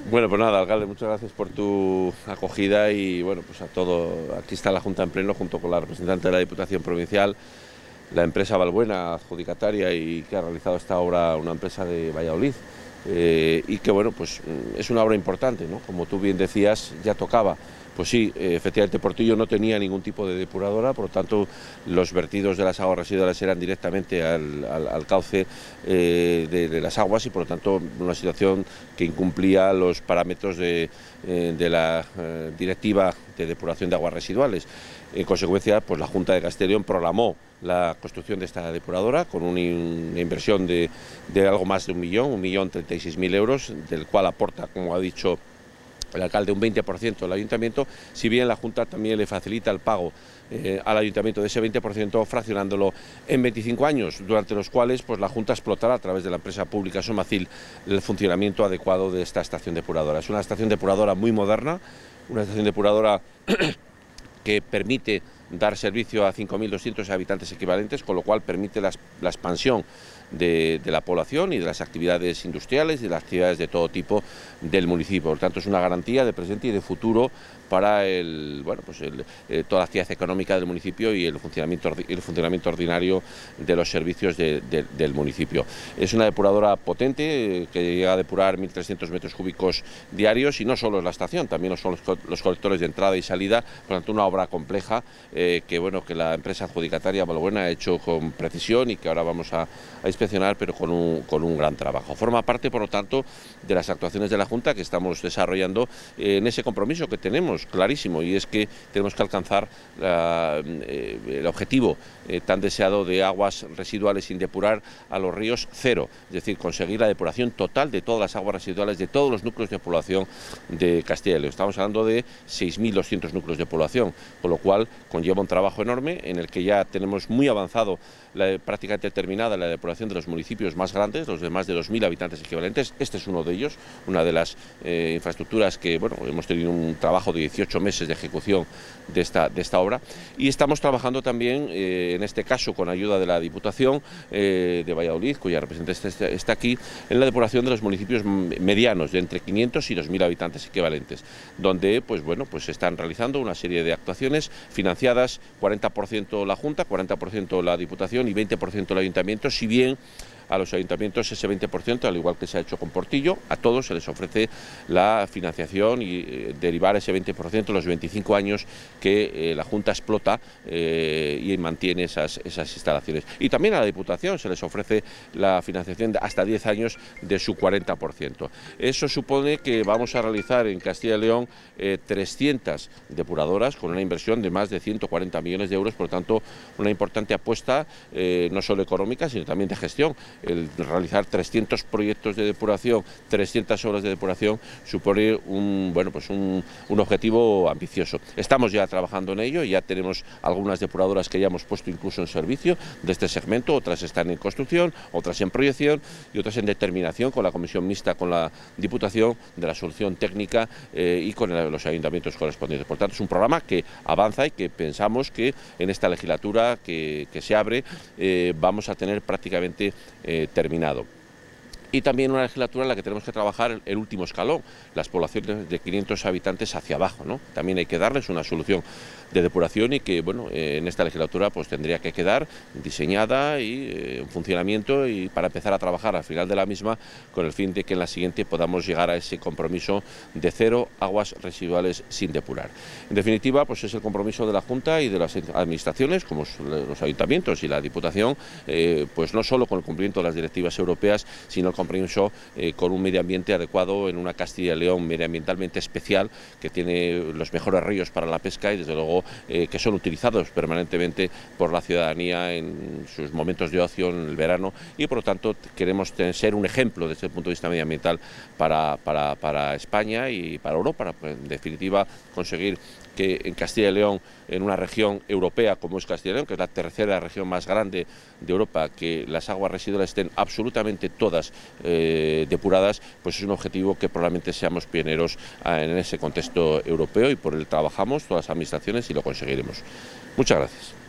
Bueno, pues nada, alcalde, muchas gracias por tu acogida y bueno, pues a todo, aquí está la Junta en pleno junto con la representante de la Diputación Provincial, la empresa Valbuena, adjudicataria y que ha realizado esta obra una empresa de Valladolid. Y que bueno, pues es una obra importante, ¿no? Como tú bien decías, ya tocaba. Pues sí, efectivamente Portillo no tenía ningún tipo de depuradora, por lo tanto los vertidos de las aguas residuales eran directamente al cauce de las aguas y por lo tanto una situación que incumplía los parámetros de la directiva de depuración de aguas residuales. En consecuencia, pues la Junta de Castilla y León programó la construcción de esta depuradora con una inversión de algo más de 1.036.000 euros, del cual aporta, como ha dicho el alcalde, un 20% al ayuntamiento, si bien la Junta también le facilita el pago al ayuntamiento de ese 20%, fraccionándolo en 25 años, durante los cuales pues la Junta explotará a través de la empresa pública Somacil el funcionamiento adecuado de esta estación depuradora. Es una estación depuradora muy moderna, una estación depuradora que permite dar servicio a 5.200 habitantes equivalentes, con lo cual permite la expansión de la población y de las actividades industriales y de las actividades de todo tipo del municipio. Por tanto, es una garantía de presente y de futuro para toda la actividad económica del municipio y el funcionamiento ordinario de los servicios del municipio. Es una depuradora potente que llega a depurar 1.300 metros cúbicos diarios, y no solo es la estación, también son los colectores de entrada y salida. Por tanto, una obra compleja que la empresa adjudicataria Valbuena ha hecho con precisión y que ahora vamos a inspeccionar, pero con un gran trabajo. Forma parte, por lo tanto, de las actuaciones de la Junta que estamos desarrollando en ese compromiso que tenemos clarísimo, y es que tenemos que alcanzar el objetivo tan deseado de aguas residuales sin depurar a los ríos cero, es decir, conseguir la depuración total de todas las aguas residuales de todos los núcleos de población de Castilla y León. Estamos hablando de 6.200 núcleos de población, con lo cual conlleva un trabajo enorme en el que ya tenemos muy avanzado, prácticamente terminada, la depuración de los municipios más grandes, los de más de 2.000 habitantes equivalentes. Este es uno de ellos, una de las infraestructuras que hemos tenido un trabajo de 18 meses de ejecución de esta obra, y estamos trabajando también, en este caso con ayuda de la Diputación de Valladolid, cuya representante está aquí, en la depuración de los municipios medianos, de entre 500 y 2.000 habitantes equivalentes, donde se están realizando una serie de actuaciones financiadas, 40% la Junta, 40% la Diputación y 20% el Ayuntamiento, si bien a los ayuntamientos ese 20%, al igual que se ha hecho con Portillo, a todos se les ofrece la financiación y derivar ese 20% los 25 años que la Junta explota y mantiene esas instalaciones. Y también a la Diputación se les ofrece la financiación de hasta 10 años de su 40%. Eso supone que vamos a realizar en Castilla y León 300 depuradoras con una inversión de más de 140 millones de euros, por lo tanto una importante apuesta, no solo económica, sino también de gestión. El realizar 300 proyectos de depuración, 300 obras de depuración, supone un objetivo ambicioso. Estamos ya trabajando en ello, ya tenemos algunas depuradoras que ya hemos puesto incluso en servicio de este segmento, otras están en construcción, otras en proyección y otras en determinación con la comisión mixta con la Diputación de la solución técnica y con los ayuntamientos correspondientes. Por tanto, es un programa que avanza y que pensamos que en esta legislatura que se abre vamos a tener prácticamente terminado. Y también una legislatura en la que tenemos que trabajar el último escalón, las poblaciones de 500 habitantes hacia abajo, ¿no? También hay que darles una solución de depuración y que, en esta legislatura pues tendría que quedar diseñada y en funcionamiento, y para empezar a trabajar al final de la misma con el fin de que en la siguiente podamos llegar a ese compromiso de cero aguas residuales sin depurar. En definitiva, pues es el compromiso de la Junta y de las administraciones, como los ayuntamientos y la Diputación, pues no solo con el cumplimiento de las directivas europeas, sino el compromiso con un medio ambiente adecuado en una Castilla y León medioambientalmente especial, que tiene los mejores ríos para la pesca y desde luego que son utilizados permanentemente por la ciudadanía en sus momentos de ocio en el verano, y por lo tanto queremos ser un ejemplo desde el punto de vista medioambiental para España y para Europa, para, en definitiva, conseguir que en Castilla y León, en una región europea como es Castilla y León, que es la tercera región más grande de Europa, que las aguas residuales estén absolutamente todas depuradas, pues es un objetivo que probablemente seamos pioneros en ese contexto europeo, y por él trabajamos todas las administraciones y lo conseguiremos. Muchas gracias.